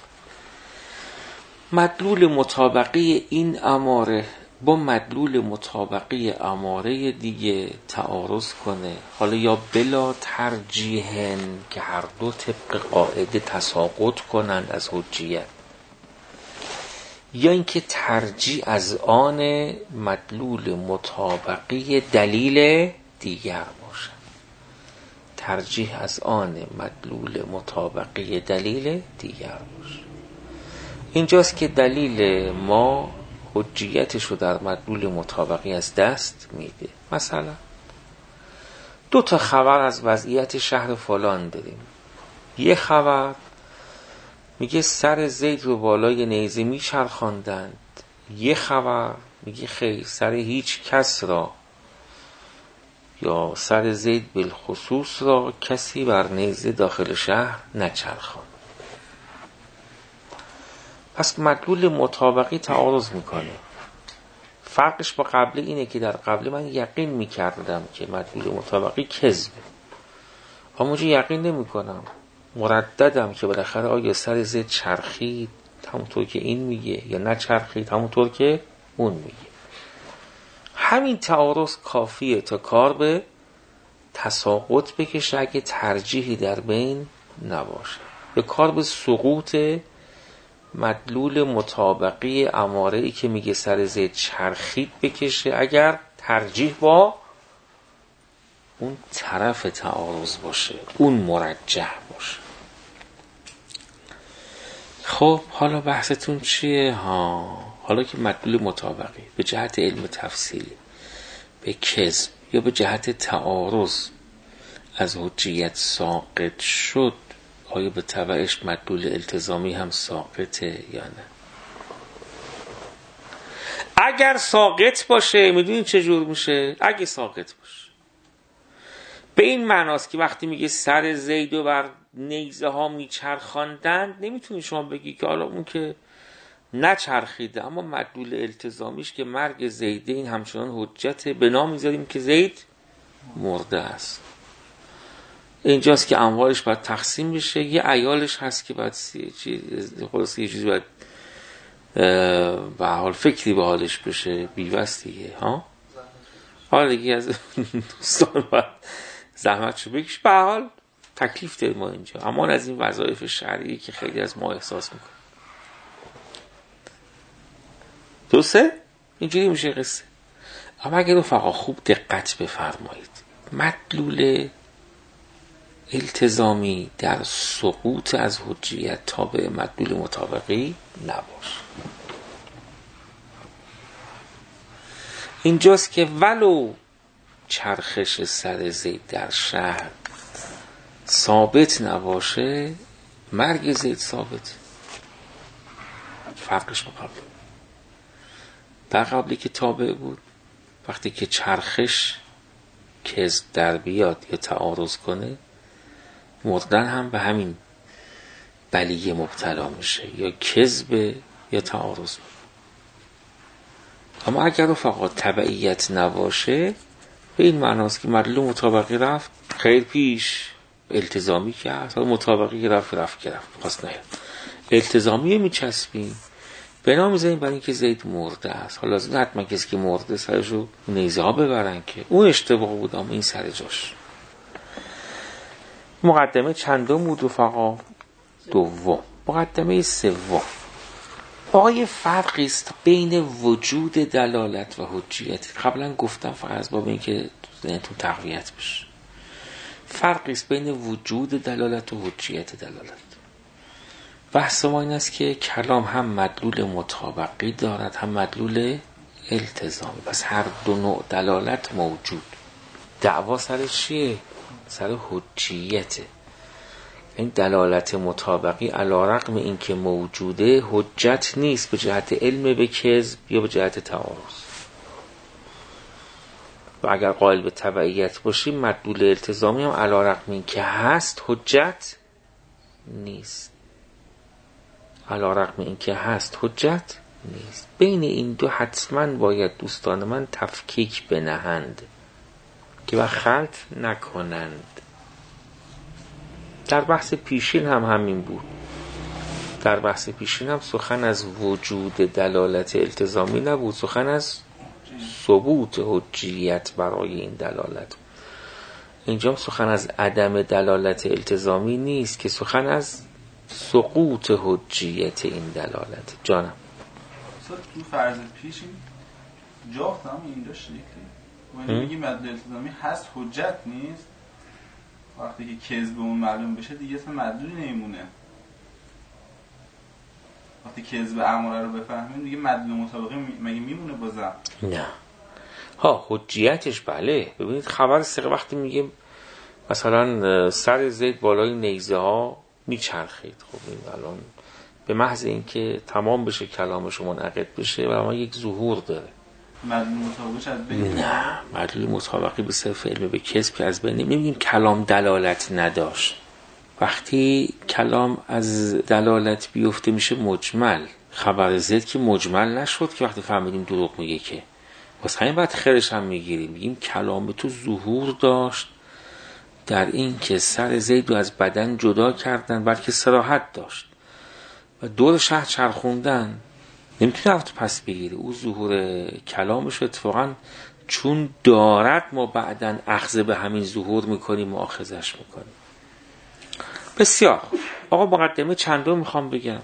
مدلول مطابقی این اماره با مدلول مطابقی اماره دیگه تعارض کنه، حالا یا بلا ترجیحن که هر دو طبق قاعده تساقط کنند از حجیت، یا اینکه ترجیح از آن مدلول مطابقی دلیل دیگر باشه. ترجیح از آن مدلول مطابقی دلیل دیگر باشه. اینجاست که دلیل ما حجیتش رو در مدلول مطابقی از دست میده. مثلا 2 خبر از وضعیت شهر فلان داریم. یه خبر میگه سر زید رو بالای نیزه میچرخاندند. یه خبر میگه خیر، سر هیچ کس را یا سر زید بالخصوص را کسی بر نیزه داخل شهر نچرخاند. پس مدلول مطابقی تعارض میکنه. فرقش با قبلی اینه که در قبلی من یقین میکردم که مدلول مطابقی کذبه، اما اونجا یقین نمیکنم، مرددم که بالاخره آیا سر زید چرخید همونطور که این میگه یا نچرخید همونطور که اون میگه. همین تعارض کافیه تا کار به تساقط بکشه اگه ترجیحی در بین نباشه، به کار به سقوط مدلول مطابقی اماره‌ای که میگه سر زید چرخید بکشه اگر ترجیح با اون طرف تعارض باشه، اون مرجح باشه. خب حالا بحثتون چیه؟ حالا که مدلول مطابقی به جهت علم تفصیلی به کذب یا به جهت تعارض از حجیت ساقط شد، آیا به تبعش مدلول التزامی هم ساقطه یا نه؟ اگر ساقط باشه میدونید چه جور میشه؟ اگه ساقط باشه به این معناست که وقتی میگه سر زید و بر نیزه ها میچرخاندند، نمیتونی شما بگی که حالا اون که نچرخیده اما مدلول التزامیش که مرگ زیده این همچنان حجته، به نام میذاریم که زید مرده است. اینجاست که انواعش باید تقسیم بشه. یه عیالش هست که باید خلاصه یه چیزی باید به حال فکری به حالش بشه، بیوست دیگه حالا دیگه از دوستان باید زحمتشو بکش، به حال تکلیف داریم ما اینجا، اما از این وظایف شرعی که خیلی از ما احساس میکنیم. درسته؟ اینجوری میشه قصه. اما اگر رفقا خوب دقت بفرمایید، مدلول التزامی در سقوط از حجیت تابع مدلول مطابقی نباشه. اینجاست که ولو چرخش سر زید در شهر ثابت نباشه، مرگ زید ثابت. فرقش با قبل. در قبلی که تابع بود، وقتی که چرخش کذب در بیاد یا تعارض کنه، مردن هم به همین بلیه مبتلا میشه، یا کذب یا تعارض. اما اگر رفقا تبعیت نباشه، به این معناست که مدلول مطابقی رفت خیر پیش، التزامی که هست، مطابقی رفت خواست نیاد، التزامی میچسبیم به نام میذاریم برای اینکه زید مرده است. حالا لازم حتما کسی که مرده سرشو نیزه ها ببرن که اون اشتباه بود، اما این سر جاش. مقدمه چندم بود رفقا؟ دوم. مقدمه سوم، آقای فرقی است بین وجود دلالت و حجیت. قبلا گفتم فقط از باب اینکه ذهنتون تقویت بشه. فرقی است بین وجود دلالت و حجیت دلالت. بحث ما این است که کلام هم مدلول مطابقی دارد هم مدلول التزامی، پس هر دو نوع دلالت موجود. دعوا سر چیه؟ سر حجیته. این دلالت مطابقی علی رغم این که موجوده حجت نیست به جهت علم به کذب یا به جهت تعارض. و اگر قائل به تبعیت باشیم مدلول التزامی هم علی رغم این که هست حجت نیست. علی رغم این که هست حجت نیست. بین این دو حتما باید دوستان من تفکیک بنهند که و خلط نکنند. در بحث پیشین هم همین بود. در بحث پیشین هم سخن از وجود دلالت التزامی نبود، سخن از ثبوت حجیت برای این دلالت. اینجا هم سخن از عدم دلالت التزامی نیست که سخن از سقوط حجیت این دلالت. جانم تو فرض پیش این جافت هم این داشت یکی میگی مدلول التزامی هست حجت نیست، وقتی که کذب اون معلوم بشه دیگه اسم مدلول نمیمونه. وقتی کذب اماره رو بفهمیم دیگه مدلول مطابقی مگه میمونه بازم؟ نه حجیتش بله. ببینید خبر سقه وقتی میگه مثلا سر زید بالای نیزه ها میچرخید. خب این الان به محض اینکه تمام بشه کلامش منعقد بشه و اما یک ظهور داره. مدلول مطابقش از بین؟ نه، مدلول مطابقی به صرف علم به کسب که از بین نمیگیم. کلام دلالت نداشت. وقتی کلام از دلالت بیفته میشه مجمل. خبر زد که مجمل نشد که وقتی فهمیدیم دروغ میگه که واسه همین بعد خیرش هم میگیریم، میگیم کلام تو ظهور داشت در این که سر زید رو از بدن جدا کردن، بلکه صراحت داشت و دور شهر چرخوندن، نمیتونه رفت پس بگیره. او ظهور کلامش اتفاقا چون دارد ما بعدن اخذ به همین ظهور میکنیم و آخذش میکنیم. بسیار آقا مقدمه چندو میخوام بگم.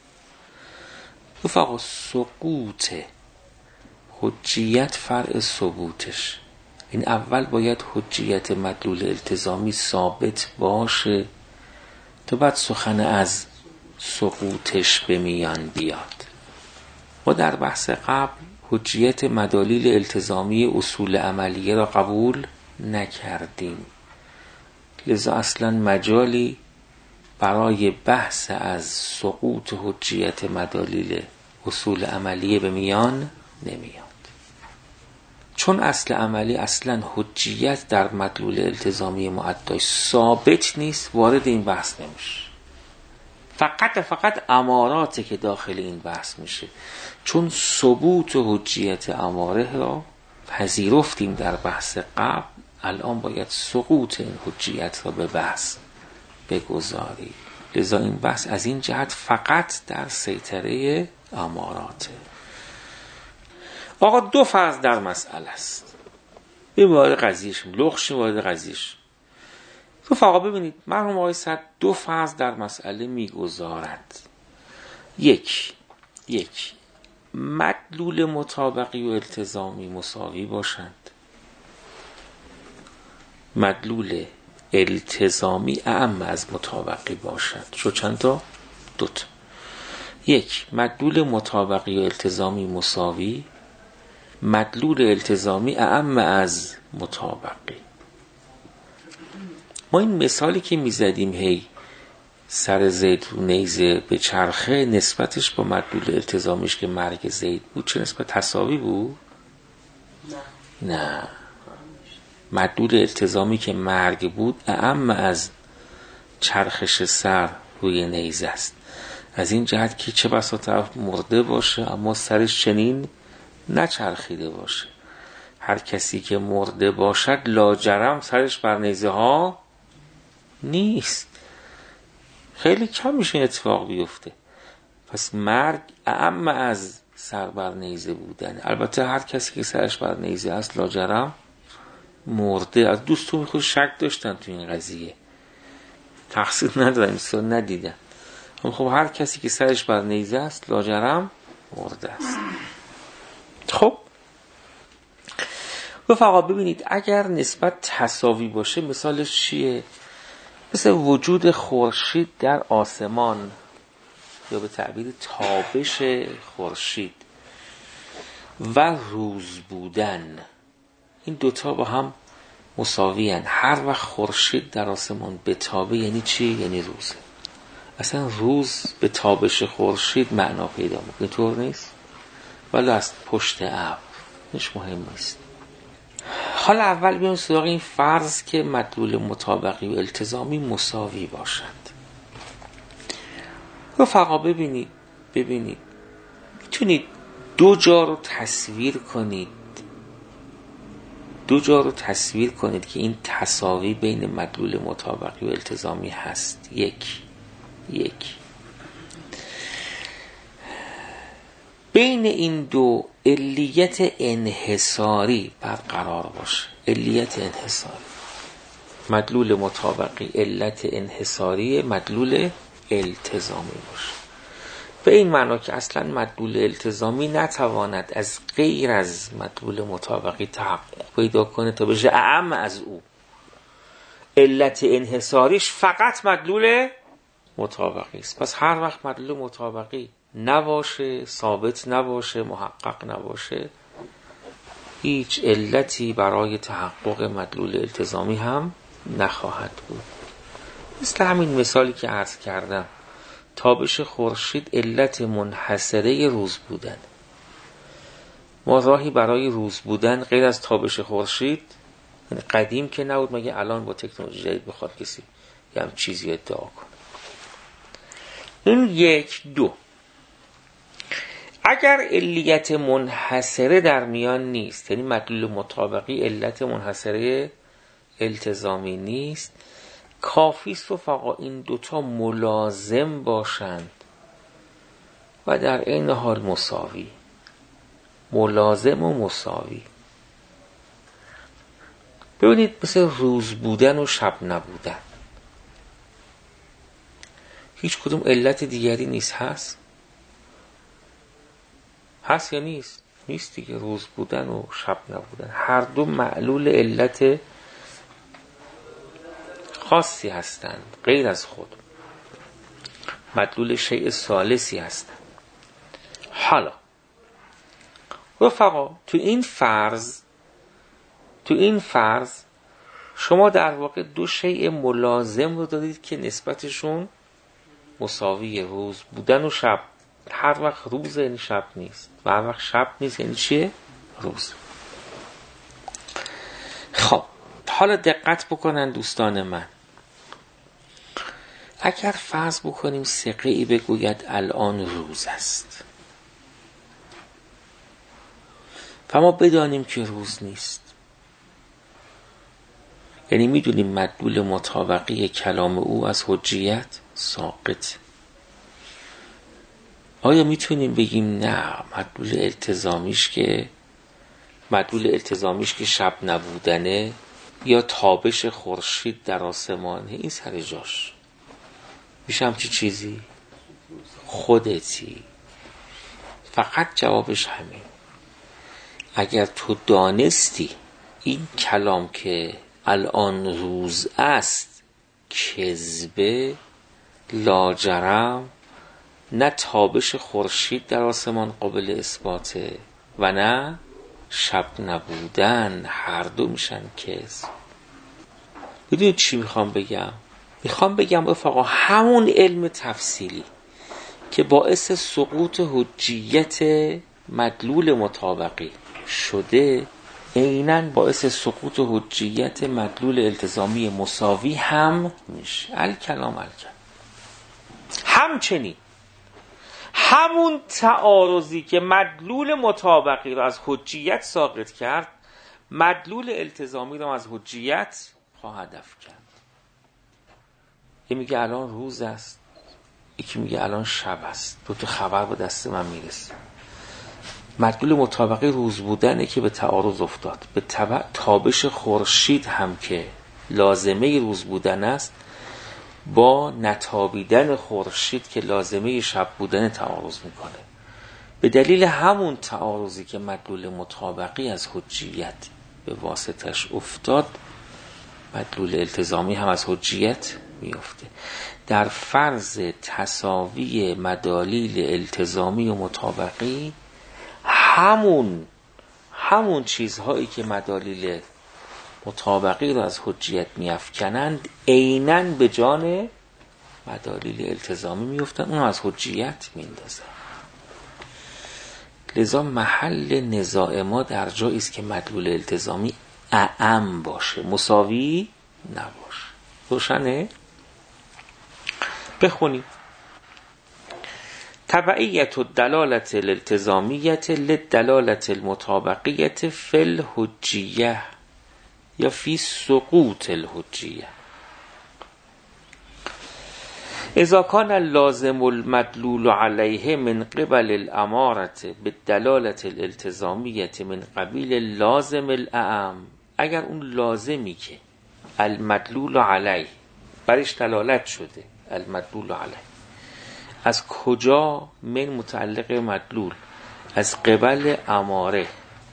رفقا سقوط حجیت فرع ثبوتش، این اول باید حجیت مدلول التزامی ثابت باشه تا بعد سخن از سقوطش به میان بیاد. ما در بحث قبل حجیت مدالیل التزامی اصول عملیه را قبول نکردیم، لذا اصلا مجالی برای بحث از سقوط حجیت مدالیل اصول عملیه به میان نمیاد، چون اصل عملی اصلا حجیت در مدلول التزامی معدای ثابت نیست، وارد این بحث نمیشه. فقط اماراته که داخل این بحث میشه، چون ثبوت حجیت اماره را پذیرفتیم در بحث قبل، الان باید سقوط این حجیت را به بحث بگذاری. لذا این بحث از این جهت فقط در سیطره اماراته. آقا دو فرض در مسئله است، این وارد قضیهش لغش وارد قضیهش. تو فقط ببینید مرحوم آقای صدر دو فرض در مسئله میگذارد. یک مدلول مطابقی و التزامی مساوی باشند. مدلول التزامی اعم از مطابقی باشد. شو چند تا؟ دوتا. یک، مدلول مطابقی و التزامی مساوی، مدلول التزامی اعم از مطابقی. ما این مثالی که میزدیم هی سر زید رو نیزه به چرخه، نسبتش با مدلول التزامیش که مرگ زید بود چه نسبت تساوی بود؟ نه. مدلول التزامی که مرگ بود اعم از چرخش سر روی نیزه است، از این جهت که چه بسا طرف مرده باشه اما سرش چنین نچرخیده باشه. هر کسی که مرده باشد لاجرم سرش بر نیزه ها نیست، خیلی کم میشه اتفاق بیفته. پس مرگ اعم از سر بر نیزه بودن. البته هر کسی که سرش بر نیزه است لاجرم مرده. از دوستون خود شک داشتن تو این قضیه، تقصیر ندارم مثلا ندیدن، خب هر کسی که سرش بر نیزه است لاجرم مرده است. خب رفقا ببینید اگر نسبت تساوی باشه مثالش چیه؟ مثل وجود خورشید در آسمان یا به تعبیر تابش خورشید و روز بودن، این دوتا با هم مساوی هن. هر وقت خورشید در آسمان به تابه یعنی چی؟ یعنی روزه. اصلا روز به تابش خورشید معنا پیدا میکنه، طور نیست؟ ولی از پشت ابر هیچ مهم نیست. حالا اول بیایم سراغ این فرض که مدلول مطابقی و التزامی مساوی باشند. رفقا ببینید میتونید دو جا رو تصویر کنید که این تساوی بین مدلول مطابقی و التزامی هست. یک بین این دو علیت انحصاری برقرار باشه. علیت انحصاری، مدلول مطابقی علت انحصاری مدلول التزامی باشه، به این معنا که اصلا مدلول التزامی نتواند از غیر از مدلول مطابقی تحقق پیدا کنه تا بشه اعم از او. علت انحصاریش فقط مدلول مطابقی است. پس هر وقت مدلول مطابقی نباشه، ثابت نباشه، محقق نباشه، هیچ علتی برای تحقق مدلول التزامی هم نخواهد بود. مثل همین مثالی که عرض کردم، تابش خورشید علت منحصره روز بودن. ما راهی برای روز بودن غیر از تابش خورشید قدیم که نبود، مگه الان با تکنولوژی جدید بخواد کسی یه هم چیزی ادعا کنه. این 1 2. اگر علیت منحصره در میان نیست، یعنی مدلول مطابقی علت منحصره التزامی نیست، کافی است رفقا این دوتا ملازم باشند و در این حال مساوی. ملازم و مساوی. ببینید مثل روز بودن و شب نبودن، هیچ کدوم علت دیگری نیست. هست یا نیست؟ نیست دیگه. روز بودن و شب نبودن هر دو معلول علت خاصی هستند غیر از خود، مدلول شیء ثالثی هستند. حالا رفقا تو این فرض شما در واقع دو شیء ملازم رو دارید که نسبتشون مساوی، روز بودن و شب. هر وقت روز یعنی شب نیست و هر وقت شب نیست یعنی چیه؟ روز. خب حالا دقت بکنن دوستان من، اگر فرض بکنیم ثقه‌ای بگوید الان روز است و ما بدانیم که روز نیست، یعنی میدونیم مدلول مطابقی کلام او از حجیت ساقط، آیا میتونیم بگیم نه مدلول التزامیش که شب نبودنه یا تابش خورشید در آسمانه این سر جاش میشه همچی چیزی؟ خودتی. فقط جوابش همین. اگر تو دانستی این کلام که الان روز است کذبه، لاجرم نه تابش خورشید در آسمان قابل اثباته و نه شب نبودن، هر دو میشن کذب. بدونید چی میخوام بگم؟ میخوام بگم رفقا همون علم تفصیلی که باعث سقوط حجیت مدلول مطابقی شده، عیناً باعث سقوط حجیت مدلول التزامی مساوی هم میشه. الکلام. همچنین همون تعارضی که مدلول مطابقی رو از حجیت ساقط کرد، مدلول التزامی رو از حجیت خواهد افکند. یکی میگه الان روز است، یکی میگه الان شب است، دو تا خبر به دست من میرسه. مدلول مطابقی روز بودنه که به تعارض افتاد، به تبع تابش خورشید هم که لازمه روز بودن است با نتابیدن خورشید که لازمه شب بودن تعارض میکنه. به دلیل همون تعارضی که مدلول مطابقی از حجیت به واسطش افتاد، مدلول التزامی هم از حجیت میفته. در فرض تساوی مدالیل التزامی و مطابقی همون چیزهایی که مدالیل مطابقی رو از حجیت میافکنند عیناً به جان مدالیل التزامی میفتن، اون از حجیت میندازن. لذا محل نزاع ما در جایی است که مدلول التزامی اعم باشه، مساوی نباشه. روشنه؟ بخونیم. تبعیت الدلالت الالتزامیت للدلالت المطابقیت فی الحجیه یا فی سقوط الحجیه. اذا کان اللازم المدلول علیه من قبل الامارت بالدلالت الالتزامیت من قبیل اللازم الاعم، اگر اون لازمی که المدلول علیه برش دلالت شده، المدلول علیه از کجا؟ من متعلق مدلول، از قبل اماره،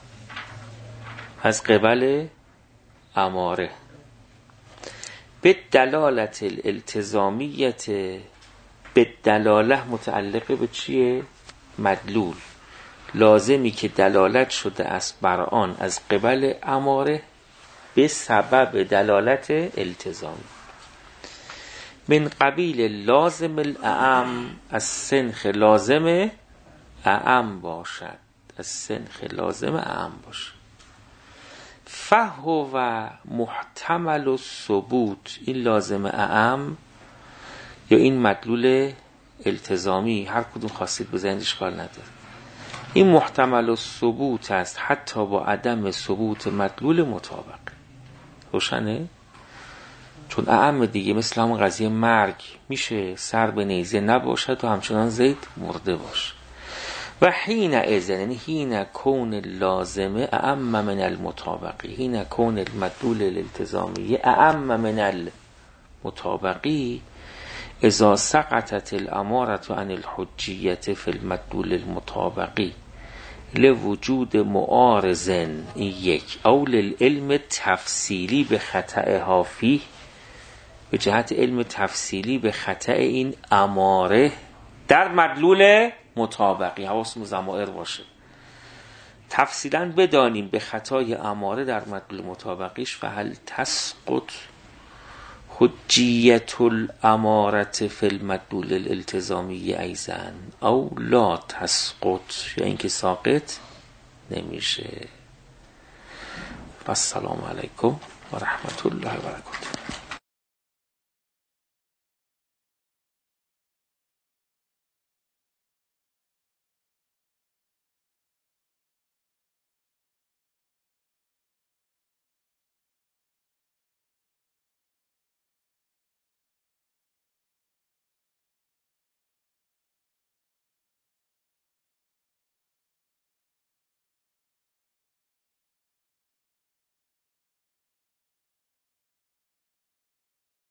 از قبل اماره به دلالت الالتزامیت، به دلاله متعلق به چیه؟ مدلول، لازمی که دلالت شده است بر آن از قبل اماره به سبب دلالت التزامی. من قبیل لازم الاعم، از سنخ لازم اعم باشد، از سنخ لازم اعم باشد. فهو و محتمل الثبوت، این لازم اعم یا این مدلول التزامی، هر کدوم خواستید بزنید اشکال نداره، این محتمل الثبوت است حتی با عدم ثبوت مدلول مطابق. روشنه؟ چون اعم دیگه مثل همون قضیه مرگ، میشه سر به نیزه نباشد و همچنان زید مرده باشه. و حین اذن، یعنی حین کون لازمه اعم من المطابقی، حین کون المدلول الالتزامی اعم من المطابقی، اذا سقطت الامارة عن الحجیت فی المدلول المطابقی لوجود معارض، این یک، او للعلم تفصیلی به خطأها فیه، به جهت علم تفصیلی به خطأ این اماره در مدلول مطابقی. حواسمون ضمائر باشه، تفصیلا بدانیم به خطای اماره در مدلول مطابقیش. فهل تسقط حجیت الامارت فی المدلول الالتزامی ایضا او لا تسقط، یا اینکه ساقط نمیشه. و السلام علیکم و رحمت الله و برکاته.